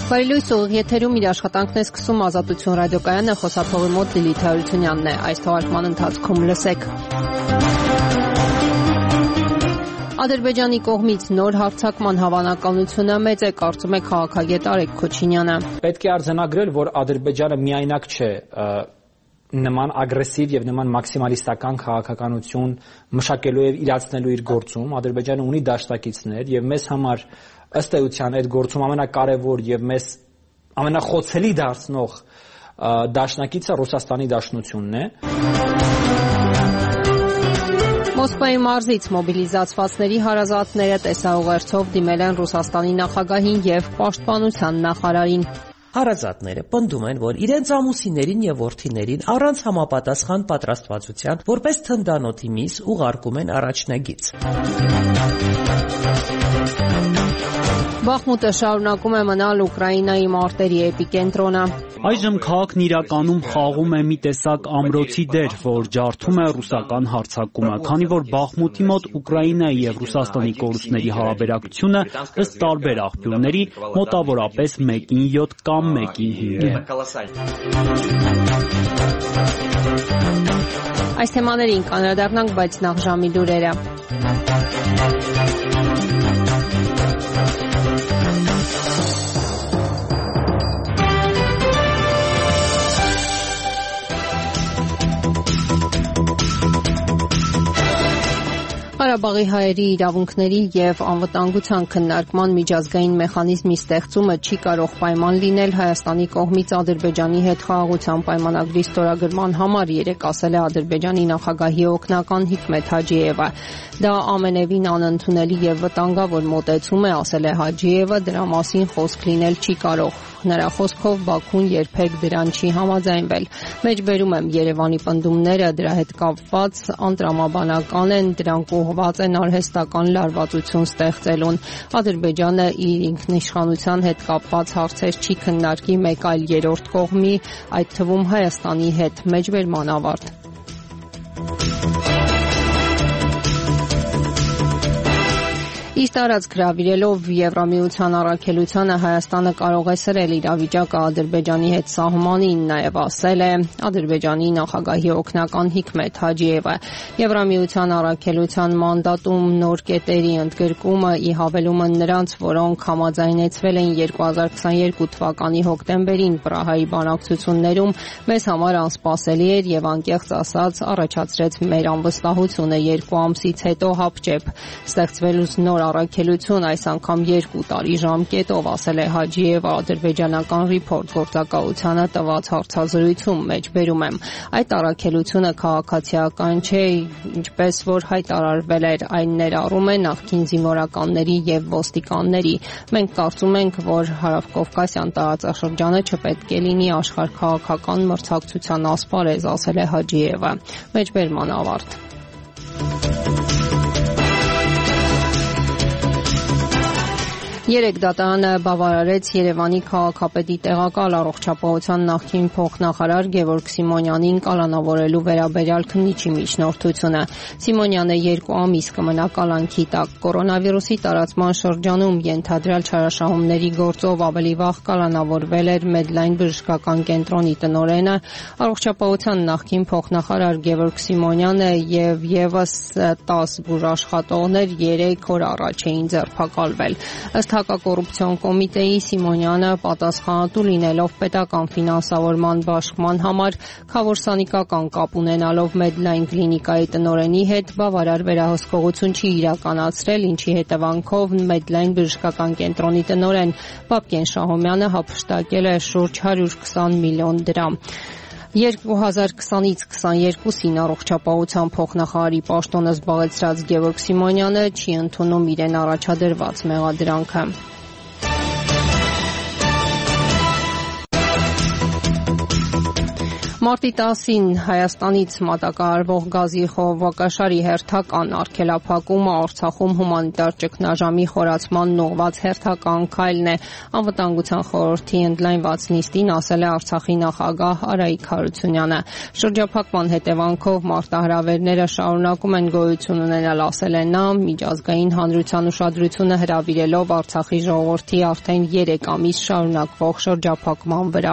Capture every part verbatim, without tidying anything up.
Բարելույս ուղիղ եթերում իր աշխատանքն է սկսում Ազատություն ռադիոկայանը, խոսափողի մոտ Լիլիթ Հարությունյանն է։ Այս թողարկման ընթացքում լսեք. Ադրբեջանի կողմից նոր հարձակման հավանականությունը մեծ է, կարծում է քաղաքագետ Արեգ Քոչինյանը։ Պետք է արձանագրել, որ Ադրբեջանը միայնակ չէ նման ագրեսիվ եւ նման մաքսիմալիստական քաղաքականություն մշակելու եւ իրացնելու իր գործում։ Ադրբեջանը ունի դաշնակիցներ եւ մեզ համար ըստ էության այդ գործում ամենակարևոր եւ մեզ ամենախոցելի դարձնող դաշնակիցը Ռուսաստանի Դաշնությունն է։ Մոսկվայի մարզից մոբիլիզացվածների հարազատները տեսաուղերձով դիմել են Ռուսաստանի նախագահին եւ պաշտպանության նախարարին։ Հարազատները պնդում են, որ իրենց ամուսիններին եւ որդիներին առանց համապատասխան պատրաստվածության որպես թնդանոթի միս ուղարկում են առաջնագիծ։ Բախմուտը շարունակում է մնալ Ուկրաինայի մարտերի էպիկենտրոնը։ Այժմ քաղաքն իրականում խաղում է մի տեսակ ամրոցի դեր, որ ջարդում է ռուսական հարձակումը, քանի որ Բախմուտի մոտ Ուկրաինայի եւ Ռուսաստանի կորուստների հարաբերակցությունը ըստ տարբեր աղբյուրների մոտավորապես մեկին յոթ կամ մեկին հինգ է։ Այս թեմաներին կանդրադառնանք, բայց նախ ժամի լուրերը։ Ղարաբաղի հայերի իրավունքների եւ անվտանգության քննարկման միջազգային մեխանիզմի ստեղծումը չի կարող պայման լինել Հայաստանի կողմից Ադրբեջանի հետ խաղաղության պայմանագրի ստորագրման համար, երեկ ասել է Ադրբեջանի նախագահի օգնական Հիկմեթ Հաջիևը։ Դա ամենևին անընդունելի եւ վտանգավոր մոտեցում է, ասել է Հաջիևը, դրա մասին խոսք լինել չի կարող։ Նրա խոսքով Բաքուն երբեք դրան չի համաձայնվել։ Մեջբերում եմ Երևանի պնդումները դրա հետ կապված անտրամաբանական են, դրանք ուղղված են արհեստական լարվածություն ստեղծելուն։ Ադրբեջանը իր ինքնիշխանության հետ կապված հարցեր չի քննարկի մեկ այլ երրորդ կողմի, այդ թվում Հայաստանի հետ։ Մեջբերման ավարտ։ Իր տարածք հրավիրելով Եվրամիության առաքելությանը Հայաստանը կարող է սրել իրավիճակը Ադրբեջանի հետ սահմանին, նաև ասել է Ադրբեջանի նախագահի օգնական Հիկմեթ Հաջիևը։ Եվրամիության առաքելության մանդատում նոր կետերի ընդգրկումը ի հավելումը նրանց, որոնք համաձայնեցվել են երկու հազար քսաներկու թվականի հոկտեմբերին Պրահայի բանակցություններում, մեզ համար անսպասելի էր եւ անկեղծ ասած առաջացրեց մեր անվստահությունը երկու ամսից հետո հապճեպ ստեղծվելուց նոր առաքելություն այս անգամ երկու տարի ժամկետով, ասել է Հաջիևը ադրբեջանական Report գործակալությանը տված հարցազրույցում, մեջբերում եմ։ Այդ առաքելությունը քաղաքացիական չէ, ինչպես որ հայտարարվել էր, այն ներառում է նախկին զինվորականների եւ ոստիկանների։ Մենք կարծում ենք, որ Հարավկովկասյան տարածաշրջանը չպետք է լինի աշխարհքաղաքական մրցակցության ասպարեզ, ասել է Հաջիևը։ Մեջբերման ավարտ։ Երեք դատարանը բավարարեց Երևանի քաղաքապետի տեղակալ առողջապահության նախկին փոխնախարար Գևորգ Սիմոնյանին կալանավորելու վերաբերյալ քննիչի միջնորդությունը։ Սիմոնյանը երկու ամիս կմնա կալանքի տակ։ Կորոնավիրուսի տարածման շրջանում ենթադրյալ չարաշահումների գործով ավելի վաղ կալանավորվել էր Medline բժշկական կենտրոնի տնօրենը, առողջապահության նախկին փոխնախարար Գևորգ Սիմոնյանը եւ եւս տասը բուժաշխատողներ երեք օր առաջ էին ձերբակալվել։ Ըստ Հակակոռուպցիոն կոմիտեի Սիմոնյանը պատասխանատու լինելով պետական ֆինանսավորման բաշխման համար քավորսանիկական կապ ունենալով Medline կլինիկայի տնօրենի հետ բավարար վերահսկողություն չի իրականացրել, ինչի հետևանքով Medline բժշկական կենտրոնի տնօրեն Բաբկեն Շահոմյանը հափշտակել է շուրջ հարյուր քսան միլիոն դրամ։ երկու հազար քսանից քսաներկուսին առողջապահության փոխնախարարի պաշտոնը զբաղեցրած Գևորգ Սիմոնյանը չի ընդունում իրեն առաջադրված մեղադրանքը։ Մարտի տասին Հայաստանից մատակարարվող գազի խողովակաշարի հերթական արգելափակումը Արցախում հումանիտար ճգնաժամի խորացմանն ուղղված հերթական քայլն է, Անվտանգության խորհրդի ընդլայնված նիստին ասել է Արցախի նախագահ Արայիկ Հարությունյանը։ Շրջափակման հետևանքով մարտահրավերները շարունակում են գոյություն ունենալ, ասել է նա, միջազգային հանրության ուշադրությունը հրավիրելով Արցախի ժողովրդի արդեն երեք ամիս շարունակվող շրջափակման վրա։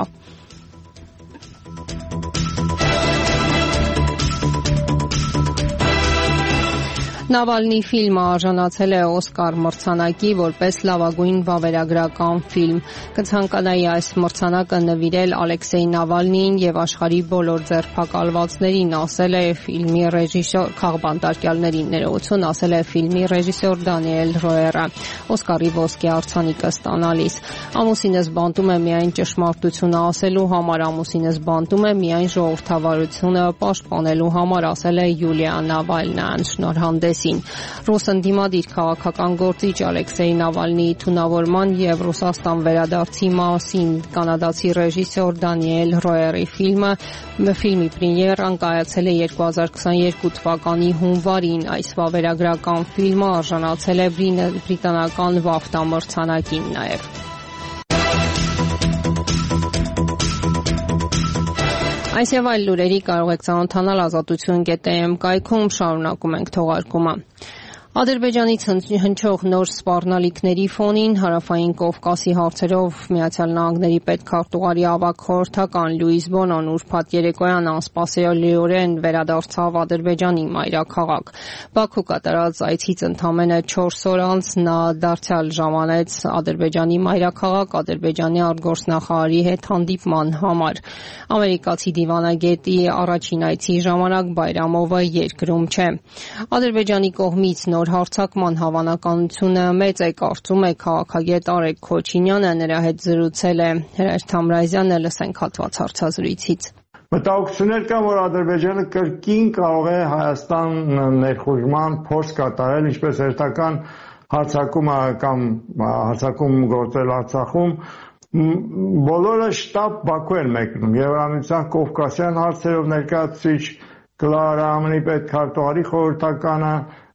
Նավալնի ֆիլմը արժանացել է Օսկար մրցանակի որպես լավագույն վավերագրական ֆիլմ։ Կցանկանայի այս մրցանակը նվիրել Ալեքսեյ Նավալնիին եւ աշխարհի բոլոր ձերբակալվածներին, ասել է ֆիլմի ռեժիսոր Քաղբանտարկյալներին ներողություն, ասել է ֆիլմի ռեժիսոր Դանիել Ռոերը։ Օսկարի ոսկե արձանիկը ստանալիս։ Ամուսինս բանտում է միայն ճշմարտությունը ասելու համար, ամուսինս բանտում է միայն ժողովրդավարությունը պաշտպանելու համար, ասել է Յուլիա Նավալնյան շնորհանդես Ռուս ընդդիմադիր քաղաքական գործիչ Ալեքսեյ Նավալնիի թունավորման եւ Ռուսաստան վերադարձի մասին կանադացի ռեժիսոր Դանիել Ռոերի ֆիլմը ֆիլմի պրեմիերան կայացել է երկու հազար քսաներկու թվականի հունվարին։ Այս վավերագրական ֆիլմը արժանացել է բրիտանական վաֆտա մրցանակին նաեւ։ Այս եւ այլ լուրերի կարող եք ծանոթանալ ազատություն կետ am կայքում, շարունակում ենք թողարկումը։ Ադրբեջանից հնչող նոր սպառնալիքների ֆոնին Հարավային Կովկասի հարցերով Միացյալ Նահանգների պետքարտուղարի ավագ խորհրդական Լուիս Բոնոն ուրբաթ երեկոյան անսպասելիորեն վերադարձավ Ադրբեջանի մայրաքաղաք։ Բաքու կատարած այցից ընդամենը չորս օր անց նա դարձյալ ժամանեց Ադրբեջանի մայրաքաղաք Ադրբեջանի արտգործնախարարի հետ հանդիպման համար։ Ամերիկացի դիվանագետի առաջին այցի ժամանակ Բայրամովը երկրում չէ։ Ադրբեջանի կողմից նոր հարձակման հավանականությունը մեծ է, կարծում է քաղաքագետ Արեգ Քոչինյանը, նրա հետ զրուցել է Հրայր Թամրազյանը, լսենք հատված հարցազրույցից։ Մտահոգություններ կան, որ Ադրբեջանը կրկին կարող է Հայաստան ներխուժման փորձ կատարել, ինչպես հերթական հարձակումը կամ հարձակում գործել Արցախում, բոլորը շտապ Բաքու են մեկնում։ Եվրամիության Կովկասյան հարցերով ներկայացուցիչ Կլարա Ամնի պետքարտուղարի խորհրդականը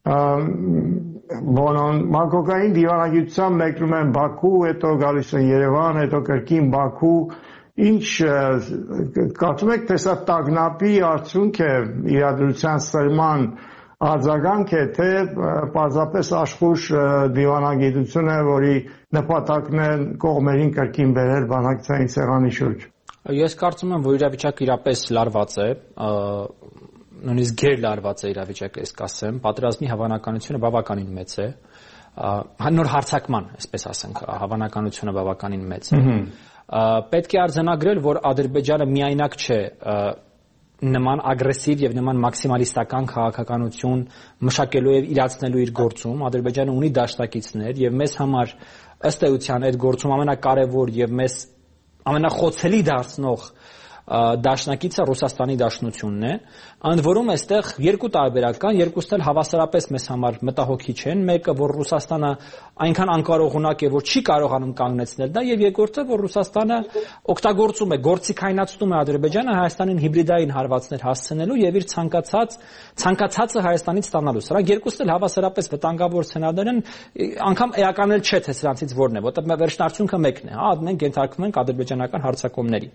Բոնոն մակոկային դիվանագիտությամբ մեկնում են Բաքու, հետո գալիս են Երևան, հետո կրկին Բաքու, ինչ կարծում եք, թե սա տագնապի արդյունք է իրադրության սրման արձագանք է, թե պարզապես աշխուժ դիվանագիտություն է, որի նպատակն է կողմերին կրկին բերել բանակցային սեղանի շուրջ։ Ես կարծում եմ, որ իրավիճակը իրապես լարված է, նույնիսկ գերլարված է իրավիճակը, ես կասեմ, պատերազմի հավանականությունը բավականին մեծ է, նոր հարձակման, այսպես ասենք, հավանականությունը բավականին մեծ է։ Պետք է արձանագրել, որ Ադրբեջանը միայնակ չէ նման ագրեսիվ եւ նման մաքսիմալիստական քաղաքականություն մշակելու եւ իրացնելու իր գործում։ Ադրբեջանը ունի դաշնակիցներ եւ մեզ համար ըստ էության այդ գործում ամենակարևոր եւ մեզ ամենախոցելի դարձնող դաշնակիցը Ռուսաստանի Դաշնությունն է, ընդ որում այստեղ երկու տարբերակ կան, երկուսն էլ հավասարապես մեզ համար մտահոգիչ են, մեկը որ Ռուսաստանը այնքան անկարողունակ է, որ չի կարողանում կանգնեցնել դա, եւ երկրորդը որ Ռուսաստանը օգտագործում է, գործիքայնացնում է Ադրբեջանը Հայաստանին հիբրիդային հարվածներ հասցնելու եւ իր ցանկացած ցանկացածը Հայաստանից ստանալու։ Սրանք երկուսն էլ հավասարապես վտանգավոր սցենարներ են, անգամ էական էլ չէ թե սրանցից որն է, որտեղ վերջնարդյունքը մեկն է, հա, մենք ենթարկվում ենք ադրբեջանական հարձակումների։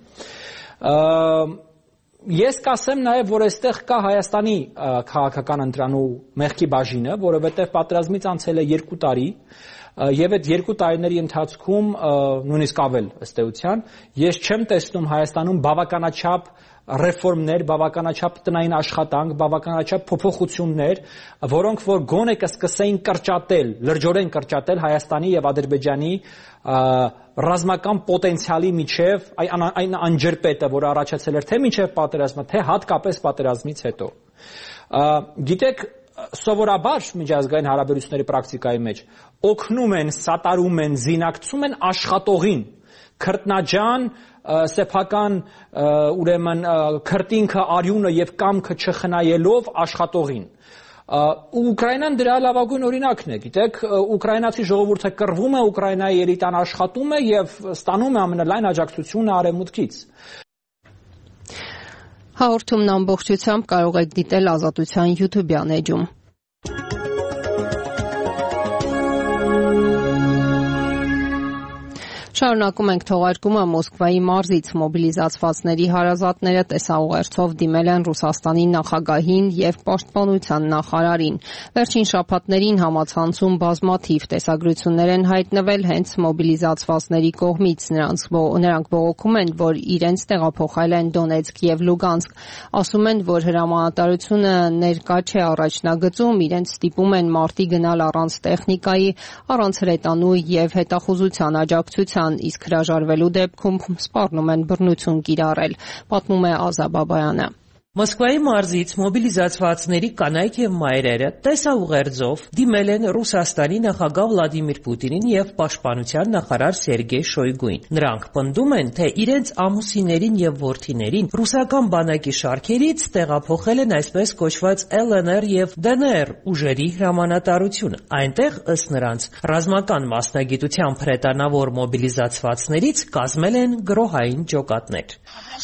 Ես կասեմ նաև, որ այստեղ կա Հայաստանի քաղաքական ընտրանու մեղքի բաժինը, որովհետև պատերազմից անցել է երկու տարի, եւ այդ երկու տարիների ընթացքում նույնիսկ ավել ըստ էության, ես չեմ տեսնում Հայաստանում բավականաչափ ռեֆորմներ, բավականաչափ տնային աշխատանք, բավականաչափ փոփոխություններ, որոնք որ գոնե կսկսեին կրճատել, լրջորեն կրճատել Հայաստանի եւ Ադրբեջանի ռազմական պոտենցիալի միջև այն անջրպետը, որ առաջացել էր թե միջև պատերազմը, թե հատկապես պատերազմից հետո։ Գիտեք, սովորաբար միջազգային հարաբերությունների պրակտիկայի մեջ օգնում են, սատարում են, զինակցում են աշխատողին, քրտնաջան, սեփական ուրեմն քրտինքը, արյունը եւ կամքը չխնայելով աշխատողին։ Ուկրաինան դրա լավագույն օրինակն է, գիտեք, ուկրաինացի ժողովուրդը կռվում է, Ուկրաինայի էլիտան աշխատում է եւ ստանում է ամենալայն աջակցությունը արևմուտքից։ Հաղորդումն ամբողջությամբ կարող եք դիտել Ազատության YouTube-յան էջում։ Շարունակում ենք թողարկումը Մոսկվայի մարզից մոբիլիզացվածների հարազատները տեսաուղերձով դիմել են Ռուսաստանի նախագահին եւ պաշտպանության նախարարին։ Վերջին շաբաթներին համացանցում բազմաթիվ տեսագրություններ են հայտնվել հենց մոբիլիզացվածների կողմից։ Նրանց նրանք բողոքում են, որ իրենց տեղափոխել են Դոնեցկ եւ Լուգանսկ։ Ասում են, որ հրամանատարությունը ներկա չէ առաջնագծում, իրենց ստիպում են մարտի գնալ առանց տեխնիկայի, առանց հրետանու եւ հետախուզության աջակցության, իսկ հրաժարվելու դեպքում սպառնում են բռնություն կիրառել, պատմում է Ազա Բաբայանը։ Մոսկվայի մարզից մոբիլիզացվածների կանայք եւ մայրերը տեսաուղերձով դիմել են Ռուսաստանի նախագահ Վլադիմիր Պուտինին եւ պաշտպանության նախարար Սերգեյ Շոյգուին։ Նրանք պնդում են, թե իրենց ամուսիններին եւ որդիներին ռուսական բանակի շարքերից տեղափոխել են այսպես կոչված Էլ Են Էր եւ Դե Են Էր ուժերի հրամանատարությունը։ Այնտեղ, ըստ նրանց, ռազմական մասնագիտությամբ հրետանավոր մոբիլիզացվածներից կազմել են գրոհային ջոկատներ։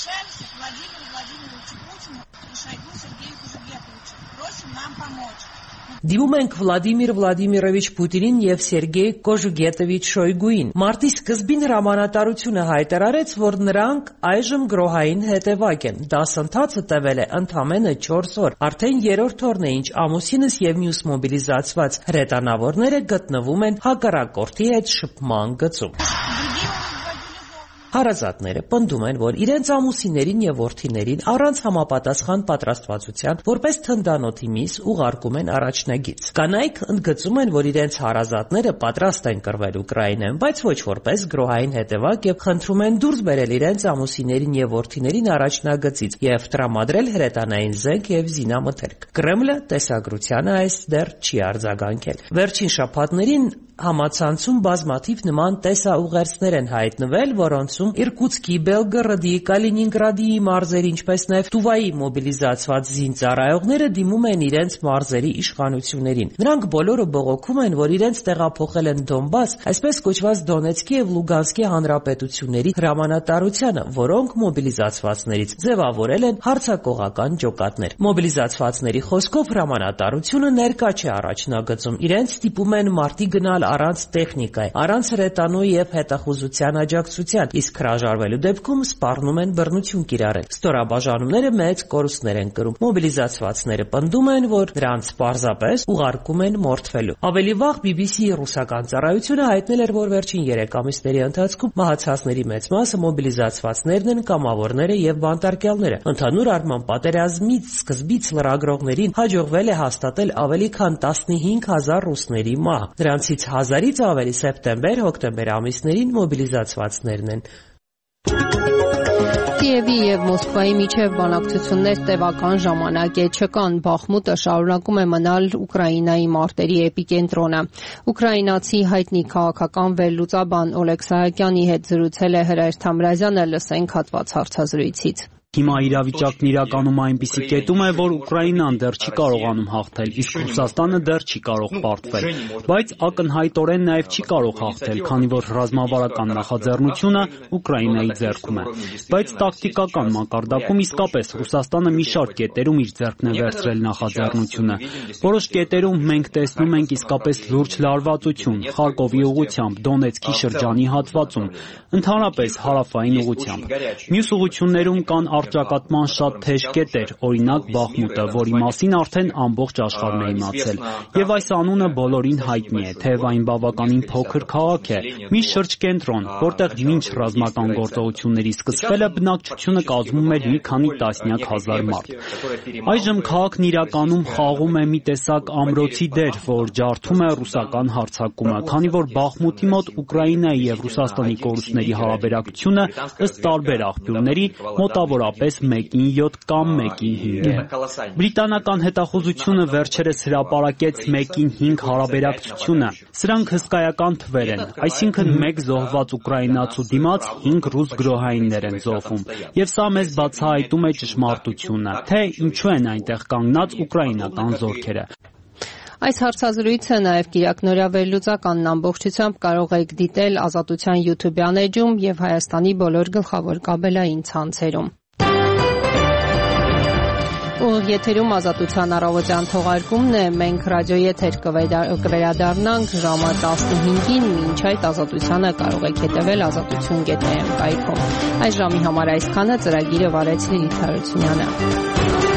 Դիմում ենք Վլադիմիր Վլադիմիրովիչ Պուտինին եւ Սերգեյ Կոժուգետովիչ Շոյգուին։ Մարտի սկզբին հրամանատարությունը հայտարարեց, որ նրանք այժմ գրոհային հետևակ են։ Դասընթացը տևել է ընդամենը չորս օր։ Արդեն երրորդ օրն է, ինչ ամուսինս եւ մյուս մոբիլիզացված հրետանավորները գտնվում են հակառակորդի հետ շփման գծում։ Հարազատները պնդում են, որ իրենց ամուսիններին եւ որդիներին առանց համապատասխան պատրաստվածության որպես թնդանոթի միս ուղարկում են առաջնագիծ։ Կանայք ընդգծում են, որ իրենց հարազատները պատրաստ են կռվել Ուկրաինայում, բայց ոչ որպես գրոհային հետևակ եւ խնդրում են դուրս բերել իրենց ամուսիններին եւ որդիներին առաջնագծից եւ տրամադրել հրետանային զենք եւ զինամթերք։ Կրեմլը տեսագրությանը այս դեռ չի արձագանքել։ Վերջին շաբաթներին համացանցում բազմաթիվ նման տեսաուղերձներ են հայտնվել, որոնցում Իրկուտսկի, Բելգորոդի, Կալինինգրադի մարզերի, ինչպես նաև Տուվայի մոբիլիզացված զինծառայողները դիմում են իրենց մարզերի իշխանություններին։ Նրանք բոլորը բողոքում են, որ իրենց տեղափոխել են Դոնբաս, այսպես կոչված Դոնեցկի եւ Լուգանսկի հանրապետությունների հրամանատարությանը, որոնք մոբիլիզացվածներից ձևավորել են հարձակողական ջոկատներ։ Մոբիլիզացվածների խոսքով հրամանատարությունը ներկա չէ առաջնագծում, իրենց ստիպում են մարտի գնալ առանց տեխնիկայի, առանց հրետանու եւ հետախուզության աջակցության, իսկ հրաժարվելու դեպքում սպառնում են բռնություն կիրառել։ Ստորաբաժանումները մեծ կորուստներ են կրում։ Մոբիլիզացվածները պնդում են, որ նրանց պարզապես ուղարկում են մորթվելու։ Ավելի վաղ բի բի սի ռուսական ծառայությունը հայտնել էր, որ վերջին երեք ամիսների ընթացքում մահացածների մեծ մասը մոբիլիզացվածներն են, կամավորները եւ բանտարկյալները։ Ընդհանուր առմամբ պատերազմից սկզբից լրագրողներին հաջողվել է հաստատել ավելի քան տասնհինգ հազար ռուսների մահ։ Նրանցից հազարից ավելի սեպտեմբեր-հոկտեմբեր ամիսներին մոբիլիզացվածներն են։ Կիևի եւ Մոսկվայի միջև բանակցություններ տևական ժամանակ է չկան։ Բախմուտը շարունակում է մնալ Ուկրաինայի մարտերի էպիկենտրոնը։ Ուկրաինացի հայտնի քաղաքական վերլուծաբան Օլեգ Սահակյանի հետ զրուցել է Հրայր Թամրազյանը, լսենք հատված հարցազրույցից։ Հիմա իրավիճակն իրականում այնպիսի կետում է, որ Ուկրաինան դեռ չի կարողանում հաղթել, իսկ Ռուսաստանը դեռ չի կարող պարտվել, բայց ակնհայտորեն նաև չի կարող հաղթել, քանի որ ռազմավարական նախաձեռնությունը Ուկրաինայի ձեռքում է։ Բայց տակտիկական մակարդակում իսկապես Ռուսաստանը մի շարք կետերում իր ձեռքն է վերցրել նախաձեռնությունը։ Որոշ կետերում մենք տեսնում ենք իսկապես լուրջ լարվածություն Խարկովի ուղղությամբ, Դոնեցկի շրջանի հատվածում, ընդհանրապես հարավային ուղղությամբ։ Մյուս ուղղություններում կան առճակատման շատ թեժ կետեր, օրինակ Բախմուտը, որի մասին արդեն ամբողջ աշխարհն է իմացել։ Եվ այս անունը բոլորին հայտնի է, թեև այն բավականին փոքր քաղաք է, մի շրջկենտրոն, որտեղ մինչ ռազմական գործողությունների սկսվելը բնակչությունը կազմում էր մի քանի տասնյակ հազար մարդ։ Այժմ քաղաքն իրականում խաղում է մի տեսակ ամրոցի դեր, որ ջարդում է ռուսական հարձակումը, քանի որ Բախմուտի մոտ Ուկրաինայի եւ Ռուսաստանի կորուստների հարաբերակցությունը ըստ տարբեր աղբյուրների մոտավորապես մեկին յոթ կամ մեկին հինգ է։ Բրիտանական հետախուզությունը վերջերս հրապարակեց մեկին հինգ հարաբերակցությունը։ Սրանք հսկայական թվեր են, այսինքն մեկ զոհված ուկրաինացու դիմաց հինգ ռուս գրոհայիններ են զոհվում։ Եվ սա մեզ բացահայտում է ճշմարտությունը, թե ինչու են այնտեղ կանգնած ուկրաինական զորքերը։ Այս հարցազրույցը նաև Կիրակնորյա վերլուծականն ամբողջությամբ կարող եք դիտել Ազատության YouTube-յան էջում եւ Հայաստանի բոլոր գլխավոր կաբելային ցանցերում։ եթերում Ազատության առավոտյան թողարկումն է, մենք ռադիոեթեր կվերադառնանք ժամը տասնհինգին, մինչ այդ Ազատությանը կարող եք հետևել ազատություն կետ էմ կայքում։ Այս ժամի համար այսքանը, ծրագիրը վարեց Լիլիթ Հարությունյանը։